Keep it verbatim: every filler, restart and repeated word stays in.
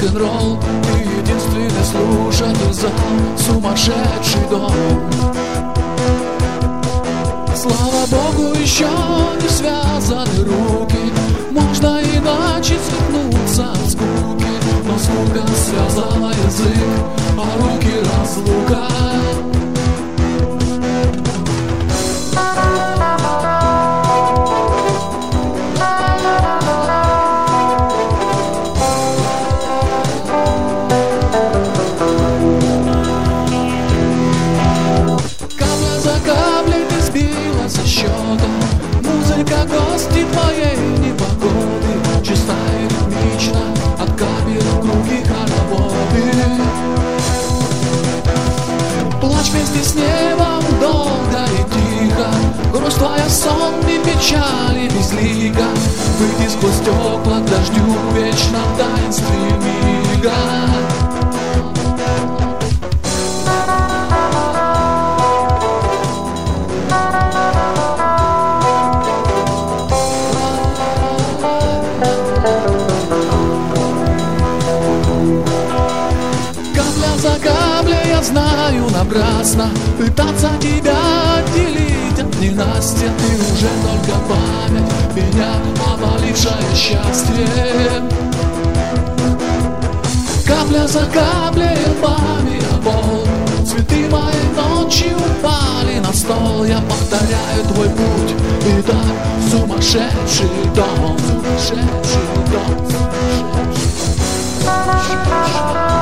рок-н-ролл, ты единственный слушатель за сумасшедший дом. Слава Богу, еще не связаны руки, можно иначе свернуться от скуки, но скука связала язык, а руки разлука. Капля за каплей ты сбила со счета, музыка гости твоей непогоды, чисто и ритмично от капель круги хороводы. Плачь вместе с небом долго и тихо, грусть твоя сон и печали безлика, выйди сквозь стекла к дождю в вечном таинстве мига. За каплей я знаю напрасно, пытаться тебя отделить от ненастья. Ты уже только память, меня опалившая счастье. Капля за каплей лбами о пол, цветы моей ночи упали на стол. Я повторяю твой путь, и так сумасшедший дом, сумасшедший дом, сумасшедший, сумасшедший.